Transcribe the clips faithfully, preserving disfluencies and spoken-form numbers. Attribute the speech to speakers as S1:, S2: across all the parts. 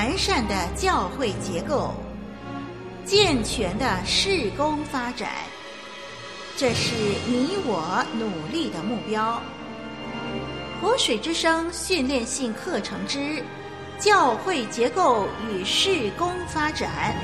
S1: 完善的教会结构，健全的事工发展，这是你我努力的目标。活水之声训练性课程之教会结构与事工发展。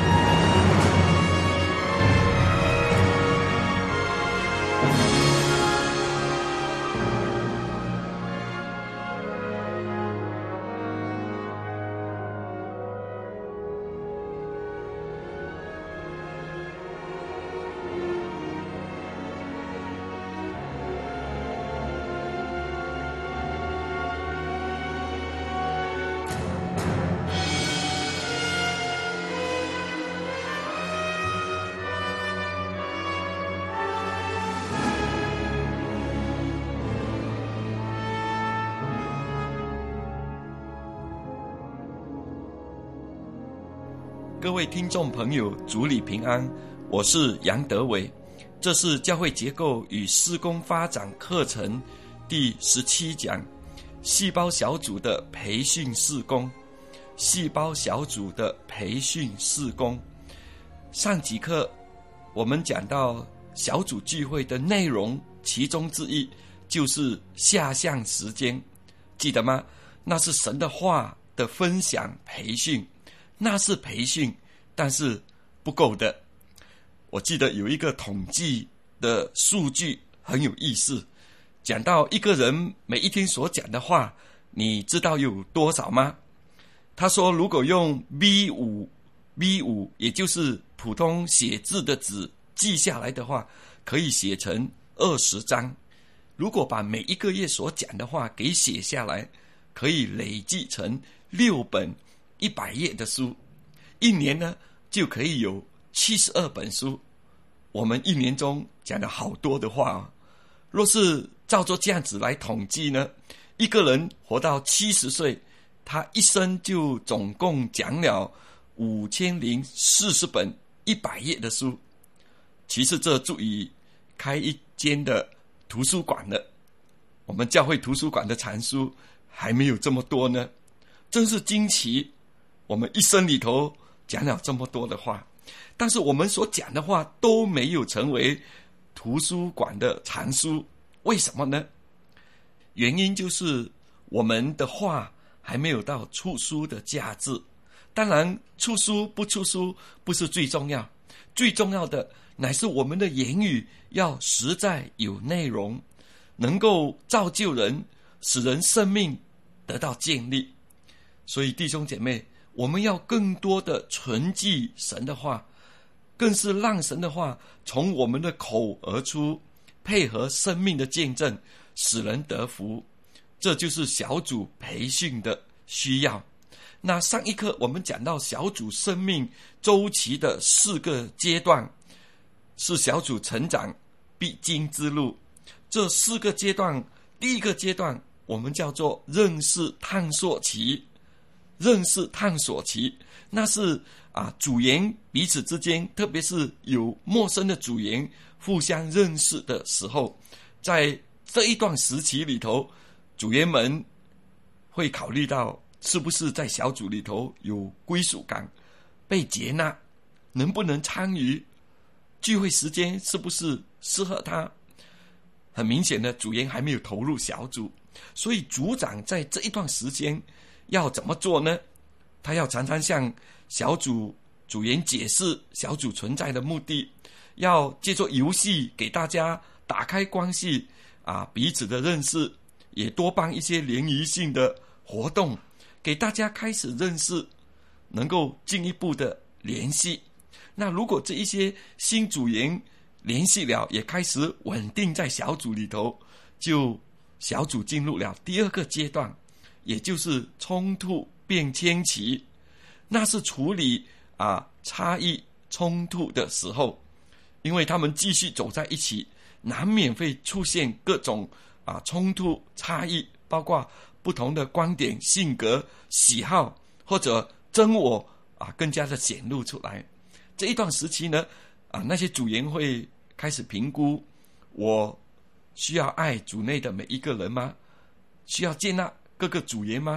S2: 各位听众朋友，主里平安，我是杨德伟，这是教会结构与事工发展课程第十七讲，细胞小组的培训事工。细胞小组的培训事工，上几课我们讲到小组聚会的内容，其中之一就是下象时间，记得吗？那是神的话的分享培训，那是培训，但是不够的。我记得有一个统计的数据很有意思，讲到一个人每一天所讲的话，你知道有多少吗？他说如果用 B 五 B 五 也就是普通写字的纸记下来的话，可以写成二十张。如果把每一个月所讲的话给写下来，可以累计成六本一百页的书，一年呢就可以有七十二本书。我们一年中讲了好多的话哦。若是照着这样子来统计呢，一个人活到七十岁，他一生就总共讲了五千零四十本一百页的书。其实这足以开一间的图书馆了。我们教会图书馆的藏书还没有这么多呢，真是惊奇。我们一生里头讲了这么多的话，但是我们所讲的话都没有成为图书馆的藏书。为什么呢？原因就是我们的话还没有到出书的价值。当然出书不出书不是最重要，最重要的乃是我们的言语要实在有内容，能够造就人，使人生命得到建立。所以弟兄姐妹，我们要更多的存记神的话，更是让神的话从我们的口而出，配合生命的见证，使人得福。这就是小组培训的需要。那上一课我们讲到小组生命周期的四个阶段，是小组成长必经之路。这四个阶段，第一个阶段我们叫做认识探索期。认识探索期，那是啊组员彼此之间，特别是有陌生的组员互相认识的时候，在这一段时期里头，组员们会考虑到是不是在小组里头有归属感，被接纳，能不能参与，聚会时间是不是适合他。很明显的，组员还没有投入小组，所以组长在这一段时间要怎么做呢？他要常常向小组组员解释小组存在的目的，要借助游戏给大家打开关系啊，彼此的认识，也多办一些联谊性的活动，给大家开始认识，能够进一步的联系。那如果这一些新组员联系了，也开始稳定在小组里头，就小组进入了第二个阶段，也就是冲突变迁期。那是处理啊差异冲突的时候，因为他们继续走在一起，难免会出现各种啊冲突差异，包括不同的观点、性格、喜好或者真我啊更加的显露出来。这一段时期呢，啊那些组员会开始评估，我需要爱组内的每一个人吗？需要接纳各个组员吗？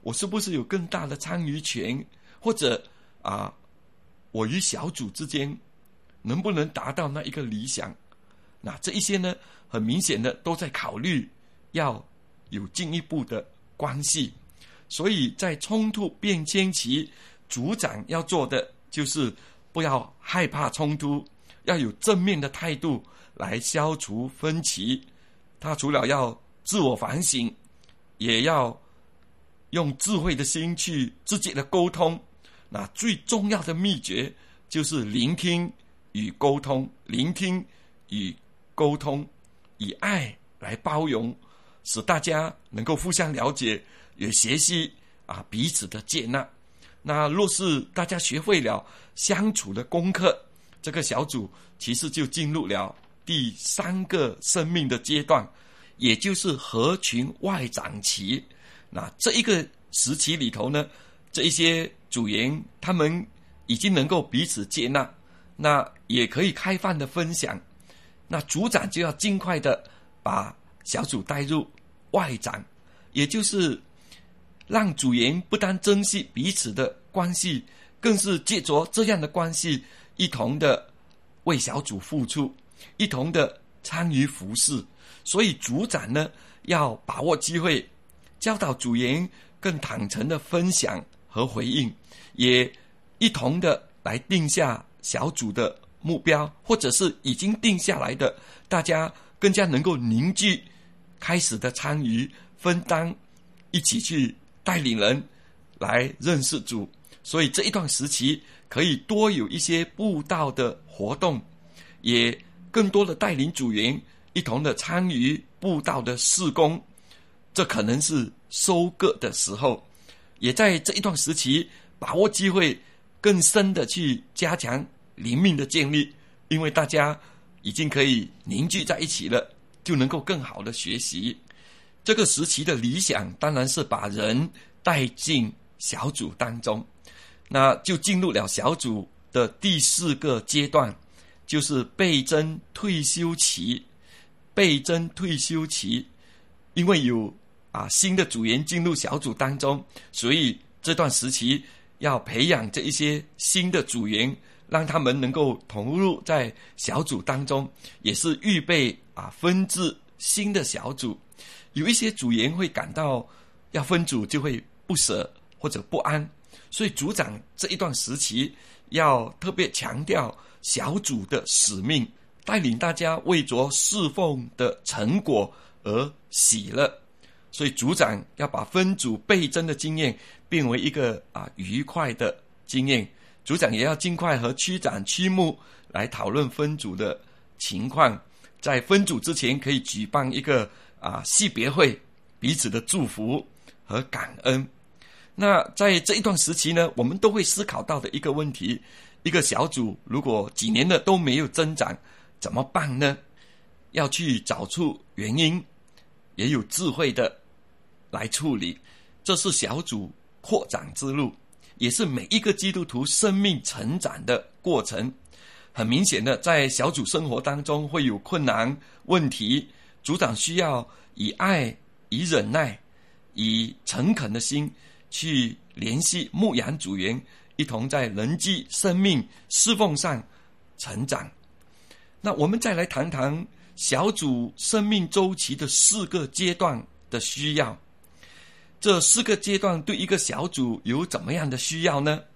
S2: 我是不是有更大的参与权，或者啊，我与小组之间能不能达到那一个理想？那这一些呢，很明显的都在考虑要有进一步的关系。所以在冲突变迁期，组长要做的就是不要害怕冲突，要有正面的态度来消除分歧。他除了要自我反省，也要用智慧的心去直接的沟通。那最重要的秘诀就是聆听与沟通，聆听与沟通，以爱来包容，使大家能够互相了解，也学习啊彼此的接纳。那若是大家学会了相处的功课，这个小组其实就进入了第三个生命的阶段，也就是合群外长期。那这一个时期里头呢，这一些组员他们已经能够彼此接纳，那也可以开放的分享。那组长就要尽快的把小组带入外长，也就是让组员不单珍惜彼此的关系，更是借着这样的关系，一同的为小组付出，一同的参与服事。所以组长呢，要把握机会，教导组员更坦诚的分享和回应，也一同的来定下小组的目标，或者是已经定下来的，大家更加能够凝聚，开始的参与分担，一起去带领人来认识主。所以这一段时期可以多有一些布道的活动，也更多的带领组员一同的参与布道的事工。这可能是收割的时候，也在这一段时期把握机会，更深的去加强灵命的建立，因为大家已经可以凝聚在一起了，就能够更好的学习。这个时期的理想当然是把人带进小组当中，那就进入了小组的第四个阶段，就是备征退休期。备征退休期，因为有啊新的组员进入小组当中，所以这段时期要培养这一些新的组员，让他们能够投入在小组当中，也是预备啊分至新的小组。有一些组员会感到要分组就会不舍或者不安，所以组长这一段时期要特别强调小组的使命，带领大家为着侍奉的成果而喜乐。所以组长要把分组倍增的经验变为一个啊愉快的经验。组长也要尽快和区长区牧来讨论分组的情况，在分组之前可以举办一个啊系别会，彼此的祝福和感恩。那在这一段时期呢，我们都会思考到的一个问题，一个小组如果几年了都没有增长怎么办呢？要去找出原因，也有智慧的来处理。这是小组扩展之路，也是每一个基督徒生命成长的过程。很明显的，在小组生活当中会有困难问题，组长需要以爱、以忍耐、以诚恳的心去联系牧养组员，一同在人际生命侍奉上成长。那我们再来谈谈小组生命周期的四个阶段的需要。这四个阶段对一个小组有怎么样的需要呢？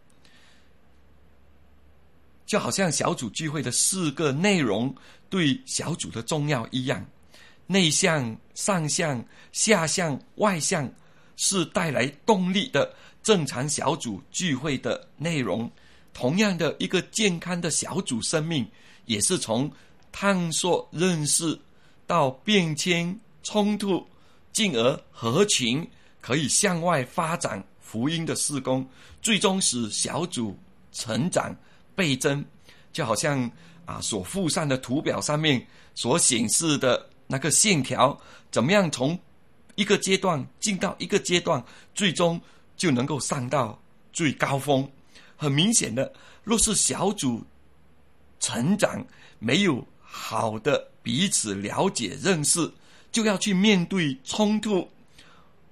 S2: 就好像小组聚会的四个内容对小组的重要一样，内向、上向、下向、外向是带来动力的正常小组聚会的内容。同样的，一个健康的小组生命也是从探索认识到变迁冲突，进而合群，可以向外发展福音的事工，最终使小组成长倍增。就好像啊所附上的图表上面所显示的那个线条，怎么样从一个阶段进到一个阶段，最终就能够上到最高峰。很明显的，若是小组成长没有好的彼此了解认识，就要去面对冲突，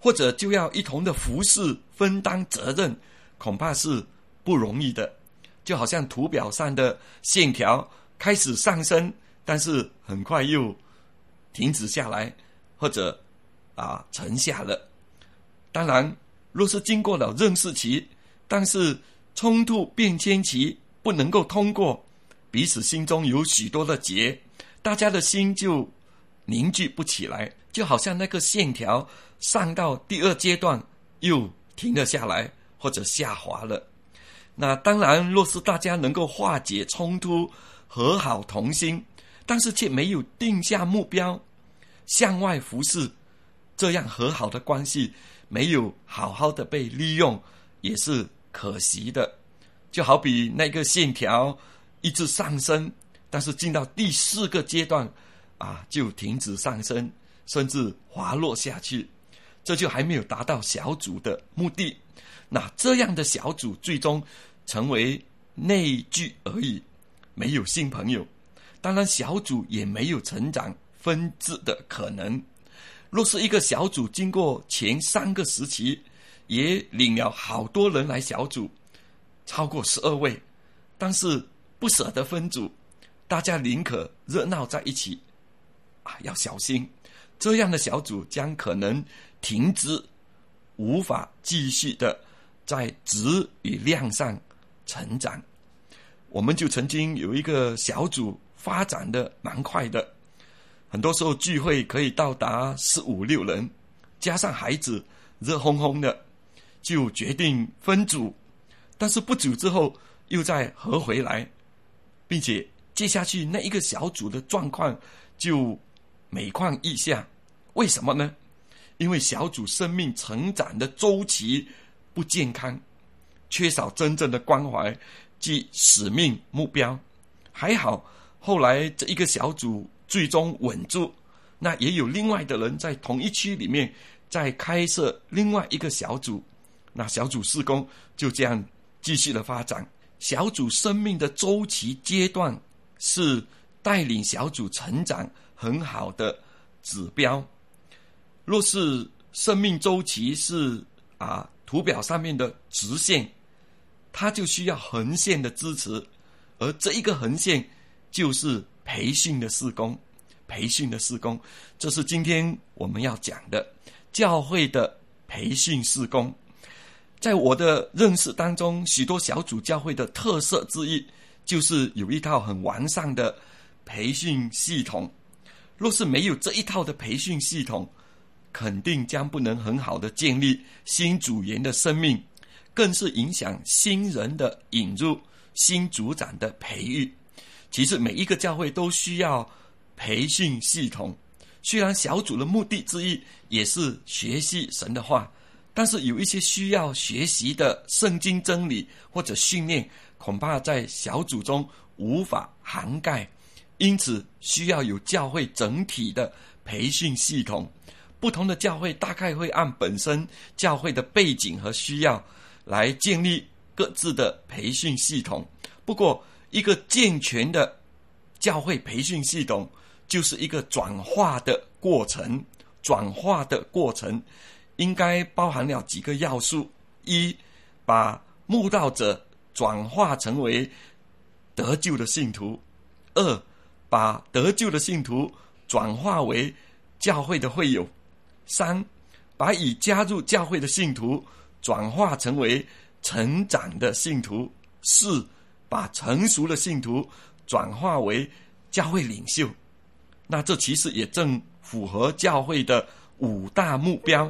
S2: 或者就要一同的服侍分担责任，恐怕是不容易的。就好像图表上的线条开始上升，但是很快又停止下来，或者啊沉下了。当然若是经过了认识期，但是冲突变迁期不能够通过，彼此心中有许多的结，大家的心就凝聚不起来，就好像那个线条上到第二阶段又停了下来，或者下滑了。那当然若是大家能够化解冲突，和好同心，但是却没有定下目标，向外服侍，这样和好的关系没有好好的被利用，也是可惜的。就好比那个线条一直上升，但是进到第四个阶段啊，就停止上升，甚至滑落下去，这就还没有达到小组的目的。那这样的小组最终成为内聚而已，没有新朋友，当然小组也没有成长分支的可能。若是一个小组经过前三个时期，也领了好多人来小组，超过十二位，但是不舍得分组，大家宁可热闹在一起啊，要小心，这样的小组将可能停止，无法继续的在质与量上成长。我们就曾经有一个小组发展的蛮快的，很多时候聚会可以到达四五六人，加上孩子热烘烘的，就决定分组，但是不久之后又再合回来，并且接下去那一个小组的状况就每况愈下。为什么呢？因为小组生命成长的周期不健康，缺少真正的关怀即使命目标。还好后来这一个小组最终稳住，那也有另外的人在同一区里面再开设另外一个小组，那小组事工就这样继续的发展。小组生命的周期阶段是带领小组成长很好的指标。若是生命周期是啊图表上面的直线，它就需要横线的支持，而这一个横线就是培训的事工。培训的事工，这是今天我们要讲的教会的培训事工。在我的认识当中，许多小组教会的特色之一就是有一套很完善的培训系统。若是没有这一套的培训系统，肯定将不能很好的建立新组员的生命，更是影响新人的引入、新组长的培育。其实每一个教会都需要培训系统，虽然小组的目的之一也是学习神的话，但是有一些需要学习的圣经真理或者训练，恐怕在小组中无法涵盖，因此需要有教会整体的培训系统。不同的教会大概会按本身教会的背景和需要来建立各自的培训系统。不过一个健全的教会培训系统就是一个转化的过程，转化的过程应该包含了几个要素：一，把慕道者转化成为得救的信徒；二，把得救的信徒转化为教会的会友；三，把已加入教会的信徒转化成为成长的信徒；四，把成熟的信徒转化为教会领袖。那这其实也正符合教会的五大目标。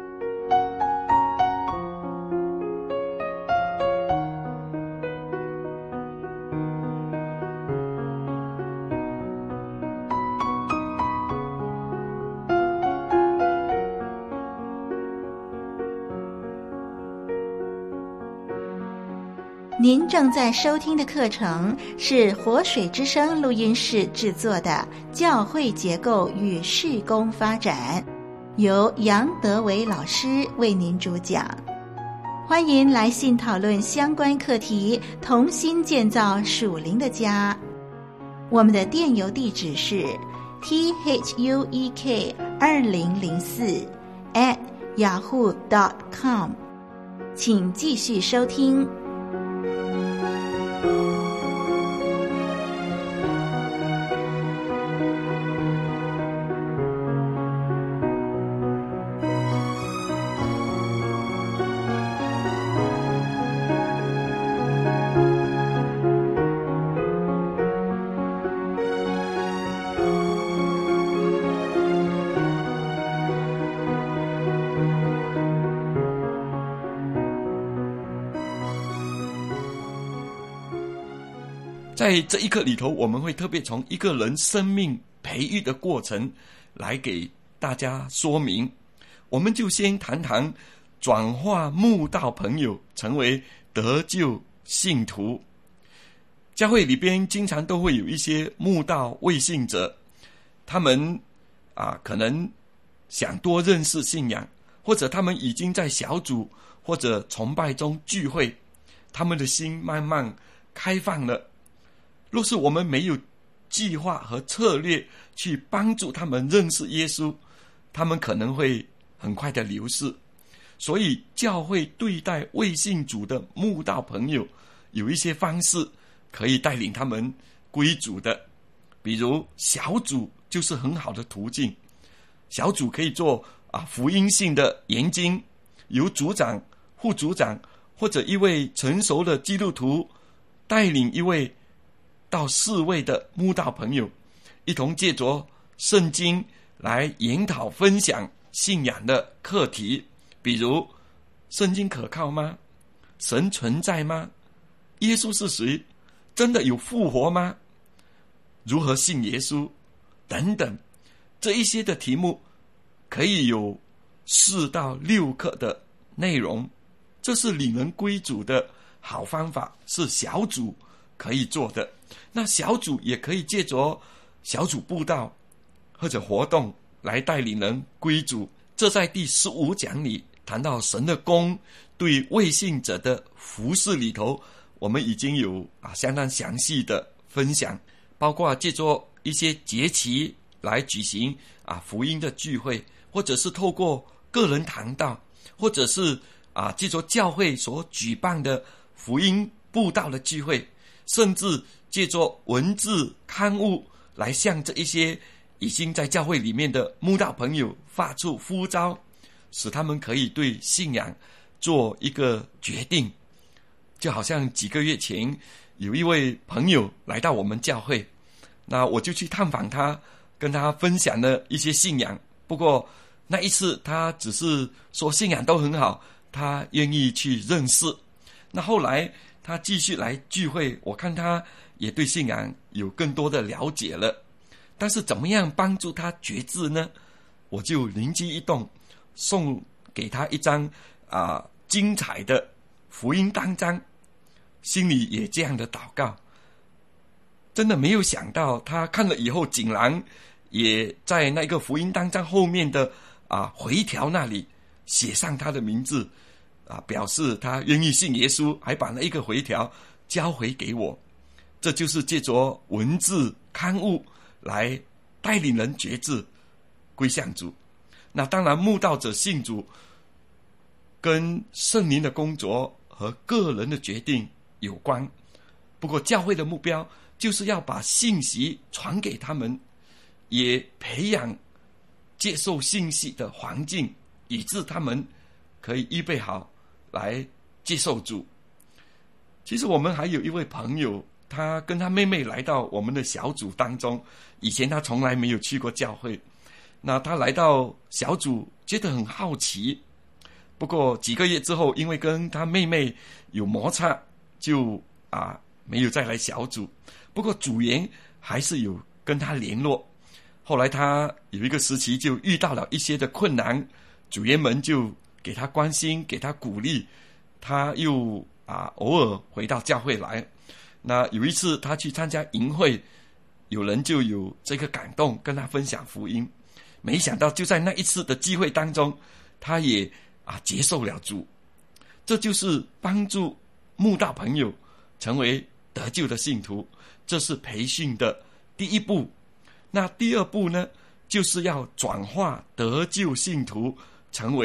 S1: 您正在收听的课程是活水之声录音室制作的教会结构与事工发展，由杨德伟老师为您主讲。欢迎来信讨论相关课题，同心建造属灵的家。我们的电邮地址是 t h u e k 二零零四 at 雅虎 点 com， 请继续收听。
S2: 在这一课里头，我们会特别从一个人生命培育的过程来给大家说明。我们就先谈谈转化慕道朋友成为得救信徒。教会里边经常都会有一些慕道未信者，他们啊可能想多认识信仰，或者他们已经在小组或者崇拜中聚会，他们的心慢慢开放了。若是我们没有计划和策略去帮助他们认识耶稣，他们可能会很快的流逝。所以教会对待未信主的慕道朋友有一些方式可以带领他们归主的，比如小组就是很好的途径。小组可以做啊福音性的研经，由组长、副组长或者一位成熟的基督徒带领一位到四位的慕道朋友，一同借着圣经来研讨分享信仰的课题，比如圣经可靠吗？神存在吗？耶稣是谁？真的有复活吗？如何信耶稣？等等，这一些的题目可以有四到六课的内容，这是领人归主的好方法，是小组可以做的。那小组也可以借着小组布道或者活动来带领人归主。这在第十五讲里谈到神的功对未信者的服事里头，我们已经有啊相当详细的分享，包括借着一些节期来举行啊福音的聚会，或者是透过个人谈道，或者是啊借着教会所举办的福音布道的聚会，甚至借着文字刊物来向这一些已经在教会里面的慕道朋友发出呼召，使他们可以对信仰做一个决定。就好像几个月前有一位朋友来到我们教会，那我就去探访他，跟他分享了一些信仰。不过那一次他只是说信仰都很好，他愿意去认识。那后来他继续来聚会，我看他也对信仰有更多的了解了。但是怎么样帮助他决志呢？我就灵机一动，送给他一张啊、呃、精彩的福音单张，心里也这样的祷告。真的没有想到他看了以后，竟然也在那个福音单张后面的啊回条那里写上他的名字啊，表示他愿意信耶稣，还把那一个回条交回给我。这就是借着文字刊物来带领人决志归向主。那当然慕道者信主跟圣灵的工作和个人的决定有关，不过教会的目标就是要把信息传给他们，也培养接受信息的环境，以致他们可以预备好来接受主。其实我们还有一位朋友，他跟他妹妹来到我们的小组当中，以前他从来没有去过教会，那他来到小组觉得很好奇，不过几个月之后因为跟他妹妹有摩擦，就啊没有再来小组。不过组员还是有跟他联络，后来他有一个时期就遇到了一些的困难，组员们就给他关心，给他鼓励，他又啊偶尔回到教会来。那有一次他去参加营会，有人就有这个感动跟他分享福音，没想到就在那一次的机会当中，他也啊接受了主。这就是帮助慕道朋友成为得救的信徒，这是培训的第一步。那第二步呢，就是要转化得救信徒成为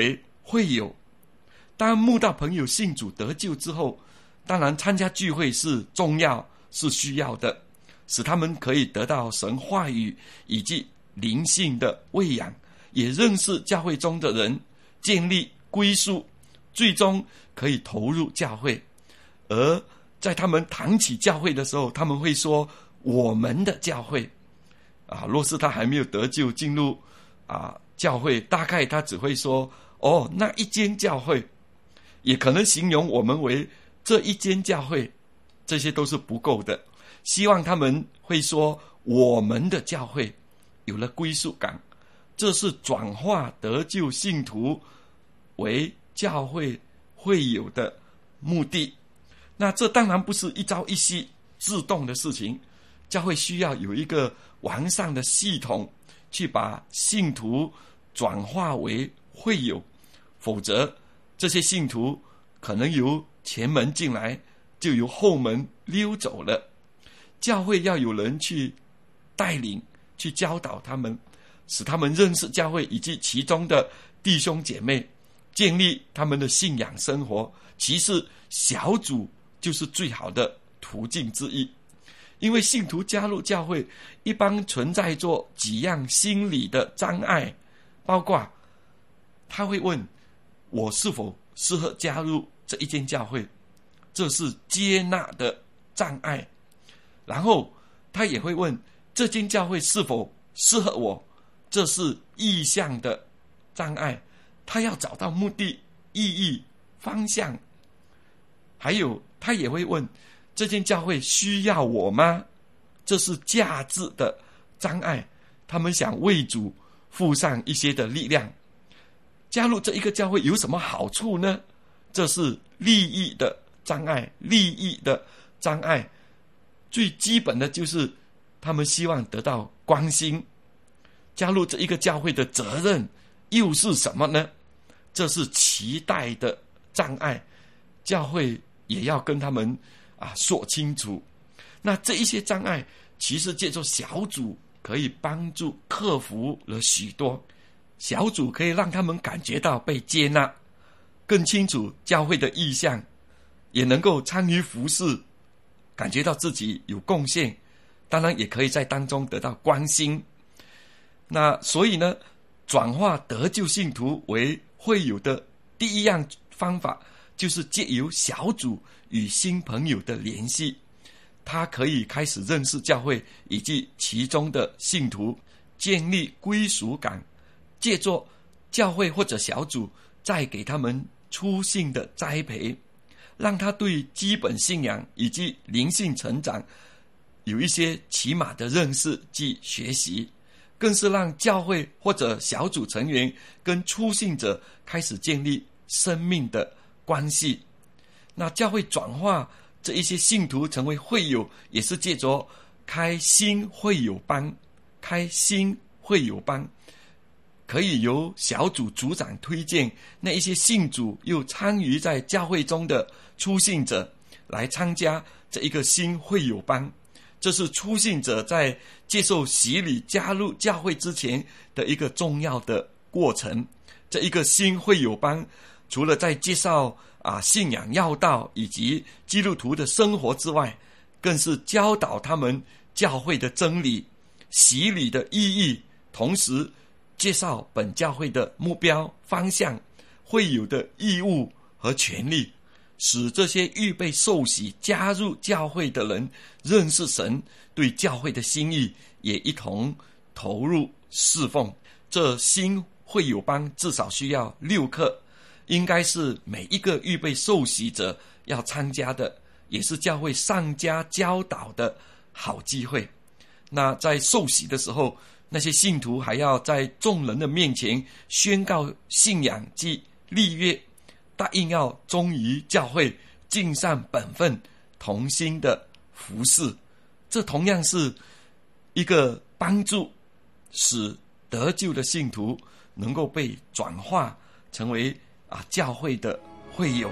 S2: 会友。当慕道朋友信主得救之后，当然参加聚会是重要是需要的，使他们可以得到神话语以及灵性的喂养，也认识教会中的人，建立归属，最终可以投入教会。而在他们谈起教会的时候，他们会说我们的教会啊，若是他还没有得救进入啊教会，大概他只会说哦，那一间教会，也可能形容我们为这一间教会，这些都是不够的。希望他们会说我们的教会有了归属感，这是转化得救信徒为教会会友的目的。那这当然不是一朝一夕自动的事情，教会需要有一个完善的系统去把信徒转化为会友，否则这些信徒可能由前门进来，就由后门溜走了。教会要有人去带领，去教导他们，使他们认识教会以及其中的弟兄姐妹，建立他们的信仰生活。其实小组就是最好的途径之一，因为信徒加入教会一般存在着几样心理的障碍，包括他会问我是否适合加入这一间教会，这是接纳的障碍。然后他也会问这间教会是否适合我，这是意向的障碍。他要找到目的、意义、方向。还有他也会问这间教会需要我吗，这是价值的障碍。他们想为主付上一些的力量。加入这一个教会有什么好处呢？这是利益的障碍，利益的障碍。最基本的就是他们希望得到关心。加入这一个教会的责任又是什么呢？这是期待的障碍，教会也要跟他们啊说清楚。那这一些障碍其实借助小组可以帮助克服了许多。小组可以让他们感觉到被接纳，更清楚教会的意向，也能够参与服事，感觉到自己有贡献，当然也可以在当中得到关心。那所以呢，转化得救信徒为会友的第一样方法，就是借由小组与新朋友的联系，他可以开始认识教会以及其中的信徒，建立归属感，借助教会或者小组再给他们初信的栽培，让他对基本信仰以及灵性成长有一些起码的认识及学习，更是让教会或者小组成员跟初信者开始建立生命的关系。那教会转化这一些信徒成为会友，也是借着开新会友班，开新会友班可以由小组组长推荐那一些信主又参与在教会中的初信者来参加这一个新会友班。这是初信者在接受洗礼加入教会之前的一个重要的过程。这一个新会友班除了在介绍啊信仰要道以及基督徒的生活之外，更是教导他们教会的真理、洗礼的意义，同时介绍本教会的目标方向、会友的义务和权利，使这些预备受洗加入教会的人认识神对教会的心意，也一同投入侍奉。这新会友班至少需要六课，应该是每一个预备受洗者要参加的，也是教会上家教导的好机会。那在受洗的时候，那些信徒还要在众人的面前宣告信仰及立约，答应要忠于教会，尽善本分，同心的服事。这同样是一个帮助，使得救的信徒能够被转化成为啊教会的会友。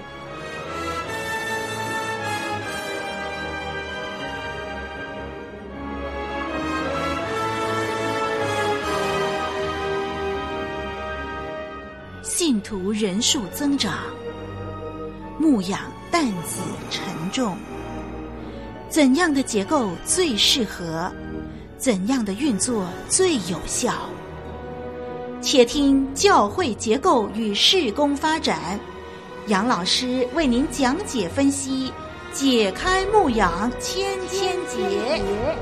S1: 信信徒人数增长，牧养担子沉重。怎样的结构最适合？怎样的运作最有效？且听教会结构与事工发展，杨老师为您讲解分析，解开牧养千千结。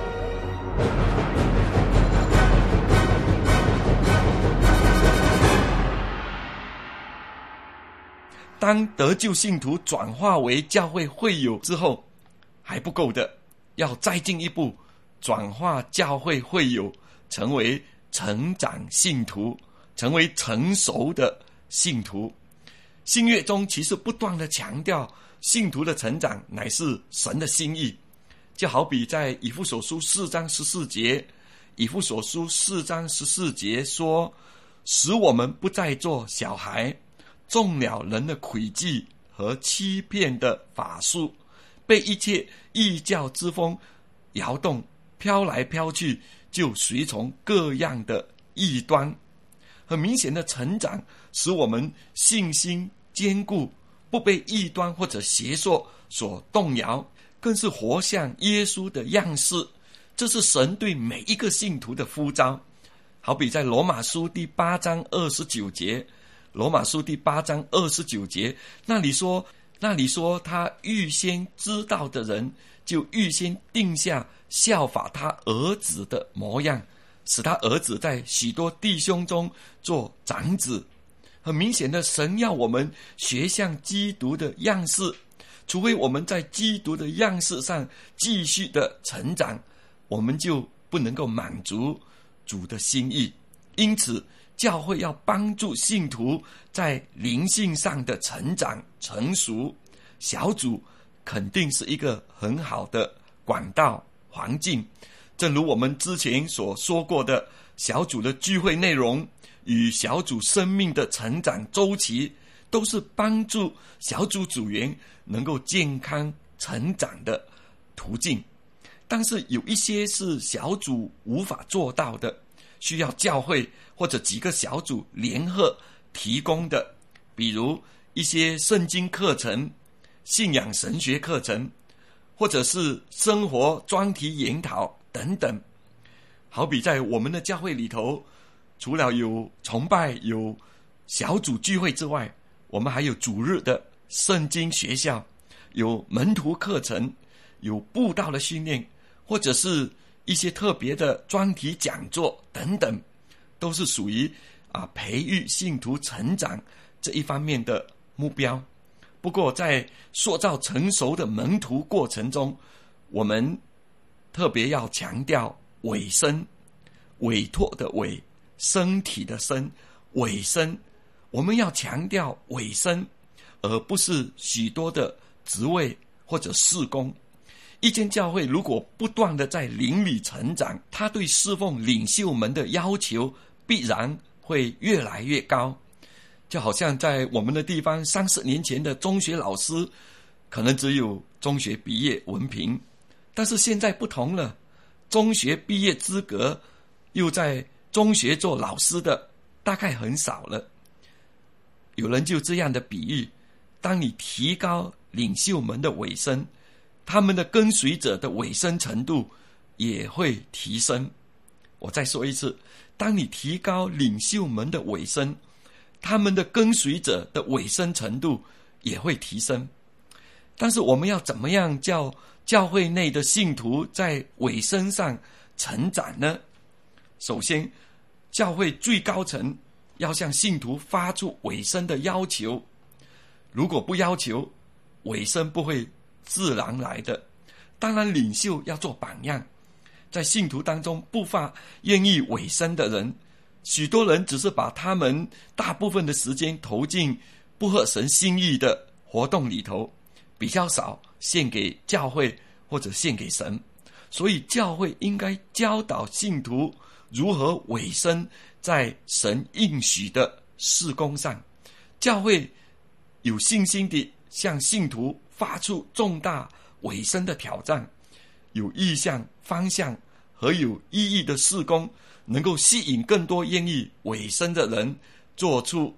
S2: 当得救信徒转化为教会会友之后，还不够的，要再进一步，转化教会会友成为成长信徒，成为成熟的信徒。新约中其实不断的强调信徒的成长乃是神的心意，就好比在以弗所书四章十四节，以弗所书四章十四节说，使我们不再做小孩，中了人的诡计和欺骗的法术，被一切异教之风摇动，飘来飘去，就随从各样的异端。很明显的成长使我们信心坚固，不被异端或者邪说所动摇，更是活像耶稣的样式。这是神对每一个信徒的呼召。好比在罗马书第八章二十九节，罗马书第八章二十九节那里说，那里说他预先知道的人，就预先定下效法他儿子的模样，使他儿子在许多弟兄中做长子。很明显的，神要我们学像基督的样式，除非我们在基督的样式上继续的成长，我们就不能够满足主的心意。因此教会要帮助信徒在灵性上的成长成熟，小组肯定是一个很好的管道环境。正如我们之前所说过的，小组的聚会内容与小组生命的成长周期，都是帮助小组组员能够健康成长的途径。但是有一些是小组无法做到的，需要教会或者几个小组联合提供的，比如一些圣经课程、信仰神学课程，或者是生活专题研讨等等。好比在我们的教会里头，除了有崇拜、有小组聚会之外，我们还有主日的圣经学校，有门徒课程，有布道的训练，或者是一些特别的专题讲座等等，都是属于啊培育信徒成长这一方面的目标。不过在塑造成熟的门徒过程中，我们特别要强调委身，委托的委，身体的身，委身。我们要强调委身，而不是许多的职位或者事工。一间教会如果不断的在灵里成长，他对侍奉领袖们的要求必然会越来越高。就好像在我们的地方，三十年前的中学老师可能只有中学毕业文凭，但是现在不同了，中学毕业资格又在中学做老师的大概很少了。有人就这样的比喻，当你提高领袖们的委身，他们的跟随者的委身程度也会提升。我再说一次，当你提高领袖们的委身，他们的跟随者的委身程度也会提升。但是我们要怎么样叫教会内的信徒在委身上成长呢？首先，教会最高层要向信徒发出委身的要求，如果不要求，委身不会自然来的。当然领袖要做榜样，在信徒当中不乏愿意委身的人，许多人只是把他们大部分的时间投进不合神心意的活动里头，比较少献给教会或者献给神。所以教会应该教导信徒如何委身在神应许的事工上。教会有信心地向信徒发出重大委身的挑战，有意向、方向和有意义的事工，能够吸引更多愿意委身的人做出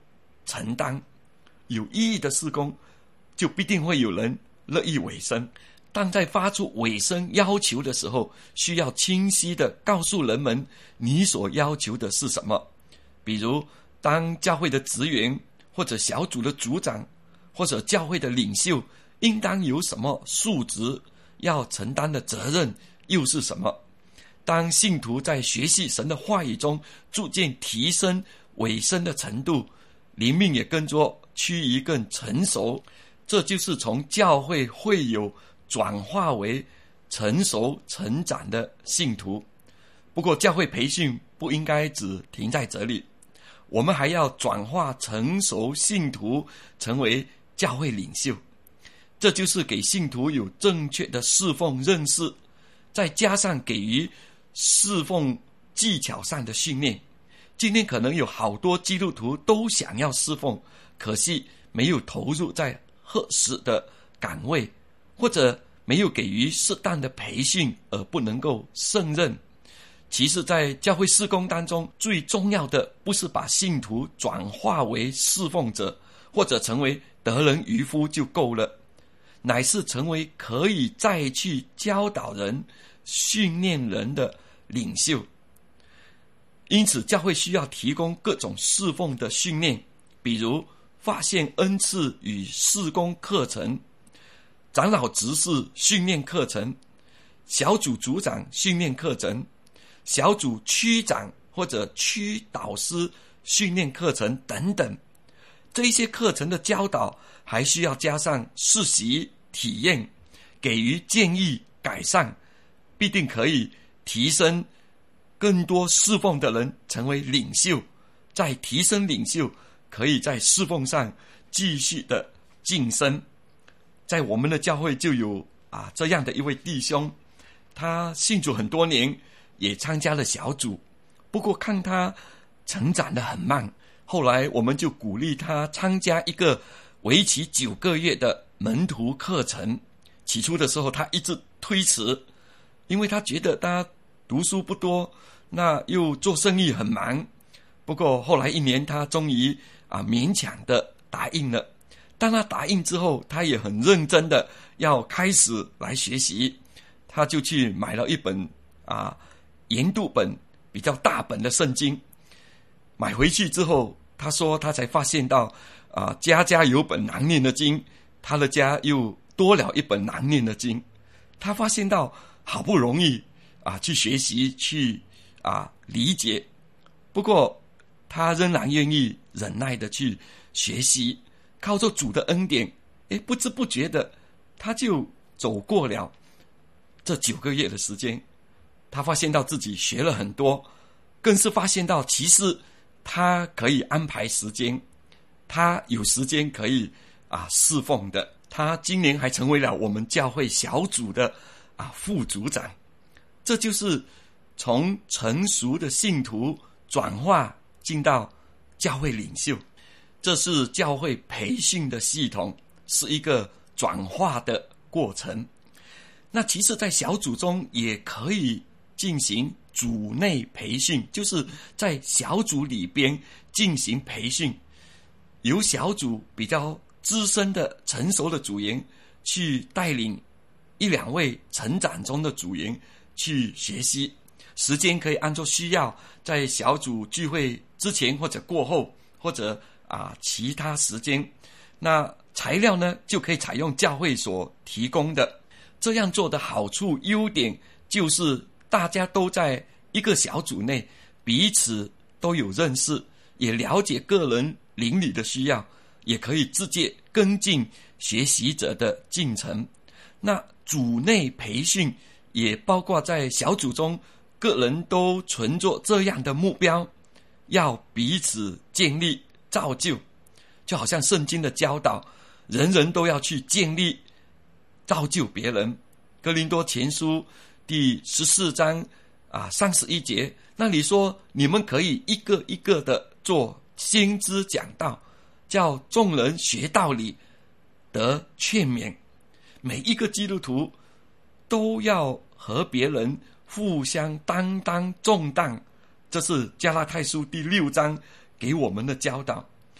S2: 承担。有意义的事工，就必定会有人乐意委身。但在发出委身要求的时候，需要清晰地告诉人们你所要求的是什么。比如当教会的职员，或者小组的组长，或者教会的领袖，应当有什么素质，要承担的责任又是什么。当信徒在学习神的话语中逐渐提升委身的程度，灵命也跟着趋于更成熟，这就是从教会会友转化为成熟成长的信徒。不过教会培训不应该只停在这里，我们还要转化成熟信徒成为教会领袖，这就是给信徒有正确的侍奉认识，再加上给予侍奉技巧上的训练。今天可能有好多基督徒都想要侍奉，可惜没有投入在合适的岗位，或者没有给予适当的培训而不能够胜任。其实在教会事工当中，最重要的不是把信徒转化为侍奉者，或者成为得人渔夫就够了，乃是成为可以再去教导人、训练人的领袖。因此教会需要提供各种侍奉的训练，比如发现恩赐与事工课程、长老执事训练课程、小组组长训练课程、小组区长或者区导师训练课程等等。这一些课程的教导还需要加上实习体验，给予建议改善，必定可以提升更多侍奉的人成为领袖，再提升领袖，可以在侍奉上继续的晋升。在我们的教会就有啊这样的一位弟兄，他信主很多年，也参加了小组，不过看他成长得很慢，后来我们就鼓励他参加一个为期九个月的门徒课程。起初的时候他一直推迟，因为他觉得他读书不多，那又做生意很忙。不过后来一年他终于啊勉强的答应了。当他答应之后，他也很认真的要开始来学习，他就去买了一本啊研读本比较大本的圣经。买回去之后，他说他才发现到啊家家有本难念的经，他的家又多了一本难念的经。他发现到好不容易啊去学习去啊理解，不过他仍然愿意忍耐的去学习，靠着主的恩典，诶不知不觉的他就走过了这九个月的时间。他发现到自己学了很多，更是发现到其实他可以安排时间，他有时间可以啊侍奉的。他今年还成为了我们教会小组的啊副组长。这就是从成熟的信徒转化进到教会领袖，这是教会培训的系统，是一个转化的过程。那其实在小组中也可以进行组内培训，就是在小组里边进行培训，由小组比较资深的成熟的组员去带领一两位成长中的组员去学习。时间可以按照需要，在小组聚会之前或者过后，或者啊其他时间。那材料呢，就可以采用教会所提供的。这样做的好处优点就是大家都在一个小组内，彼此都有认识，也了解个人邻里的需要，也可以直接跟进学习者的进程。那组内培训也包括在小组中个人都存着这样的目标，要彼此建立造就，就好像圣经的教导，人人都要去建立造就别人。哥林多前书第十四章啊三十一节，那里说你们可以一个一个的做先知讲道，叫众人学道理，得劝勉。每一个基督徒都要和别人互相担当重担，这是加拉太书第六章给我们的教导。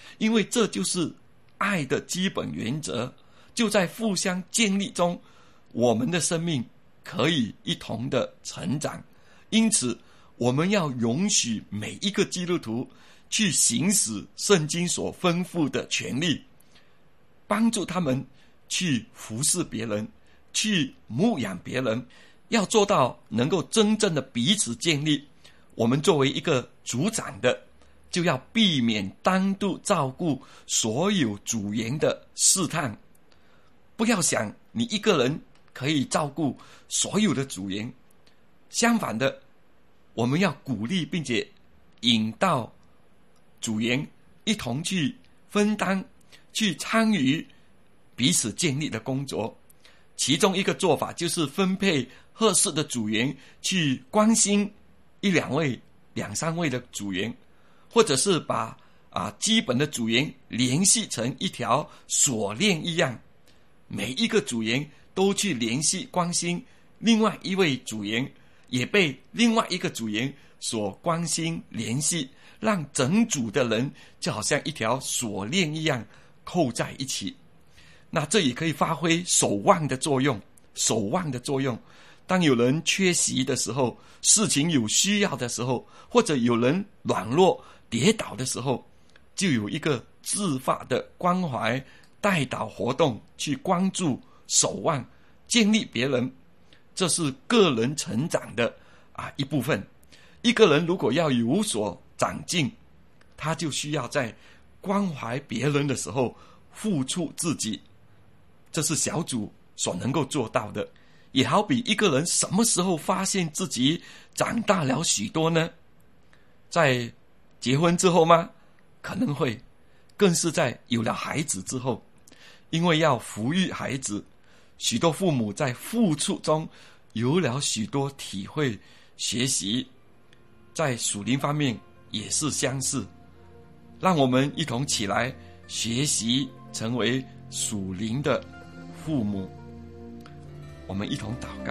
S2: 因为这就是爱的基本原则，就在互相建立中，我们的生命可以一同的成长。因此我们要容许每一个基督徒去行使圣经所吩咐的权利，帮助他们去服侍别人，去牧养别人，要做到能够真正的彼此建立。我们作为一个组长的，就要避免单独照顾所有组员的试探，不要想你一个人可以照顾所有的组员。相反的，我们要鼓励并且引导组员一同去分担，去参与彼此建立的工作。其中一个做法就是分配合适的组员去关心一两位、两三位的组员，或者是把啊基本的组员联系成一条锁链一样，每一个组员都去联系关心另外一位组员，也被另外一个组员所关心联系，让整组的人就好像一条锁链一样扣在一起。那这也可以发挥守望的作用，守望的作用。当有人缺席的时候，事情有需要的时候，或者有人软弱跌倒的时候，就有一个自发的关怀带导活动去关注、守望、建立别人。这是个人成长的啊一部分。一个人如果要有所长进，他就需要在关怀别人的时候付出自己，这是小组所能够做到的。也好比一个人什么时候发现自己长大了许多呢？在结婚之后吗？可能会，更是在有了孩子之后。因为要抚育孩子，许多父母在付出中有了许多体会学习，在属灵方面也是相似。让我们一同起来学习成为属灵的父母。我们一同祷告。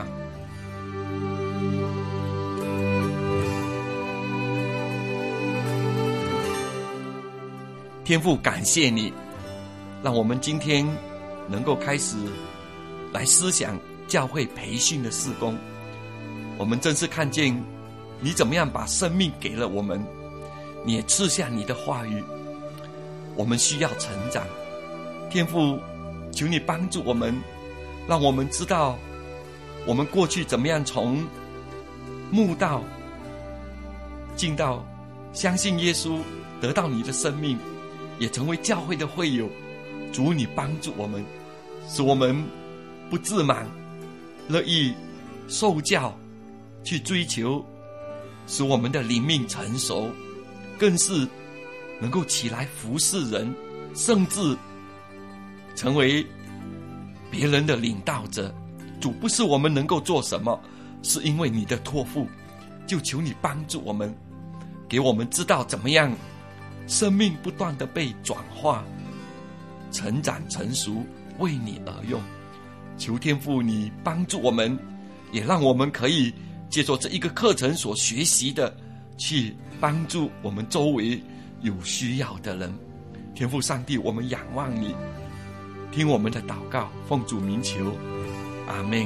S2: 天父，感谢你，让我们今天能够开始来思想教会培训的事工。我们真是看见你怎么样把生命给了我们，你也赐下你的话语，我们需要成长。天父，求你帮助我们，让我们知道我们过去怎么样从慕道进到相信耶稣，得到你的生命，也成为教会的会友。主，你帮助我们，使我们不自满，乐意受教，去追求，使我们的灵命成熟，更是能够起来服侍人，甚至成为别人的领导者。主，不是我们能够做什么，是因为你的托付，就求你帮助我们，给我们知道怎么样生命不断的被转化，成长成熟，为你而用。求天父你帮助我们，也让我们可以借着这一个课程所学习的，去帮助我们周围有需要的人。天父上帝，我们仰望你，听我们的祷告，奉主名求，阿们。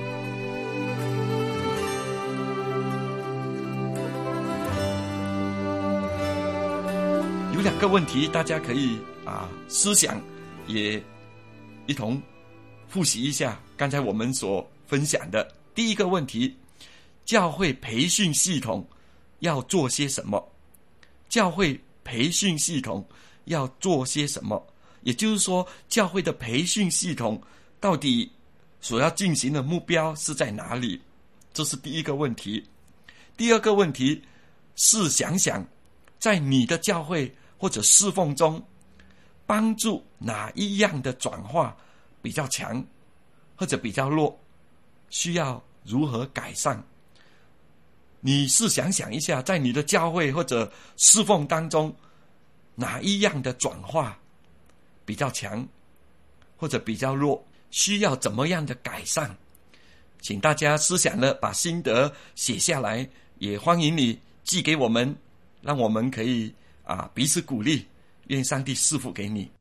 S2: 有两个问题，大家可以啊思想，也一同复习一下刚才我们所分享的。第一个问题，教会培训系统要做些什么？教会培训系统要做些什么？也就是说，教会的培训系统到底所要进行的目标是在哪里？这是第一个问题。第二个问题是想想，在你的教会或者侍奉中，帮助哪一样的转化比较强，或者比较弱，需要如何改善？你试想想一下，在你的教会或者侍奉当中，哪一样的转化比较强，或者比较弱，需要怎么样的改善？请大家思想了，把心得写下来，也欢迎你寄给我们，让我们可以啊彼此鼓励， 愿上帝赐福给你。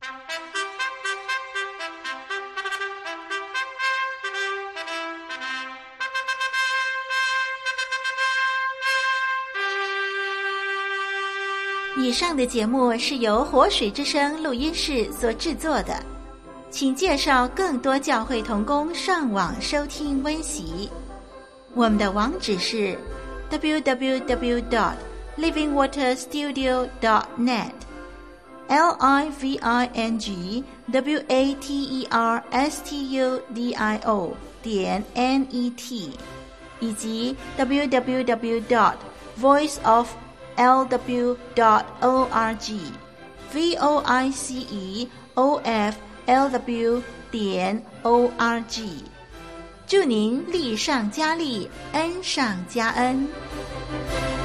S1: 以上的节目是由活水之声录音室所制作的，请介绍更多教会同工上网收听温习。我们的网址是 double-u double-u double-u dot living water studio dot net L I V I N G W A T E R S T U D I O 点 N E T 以及 double-u double-u double-u dot voice of L W dot O R G V O I C E O F L W 点 O R G。 祝您力上加力，恩上加恩。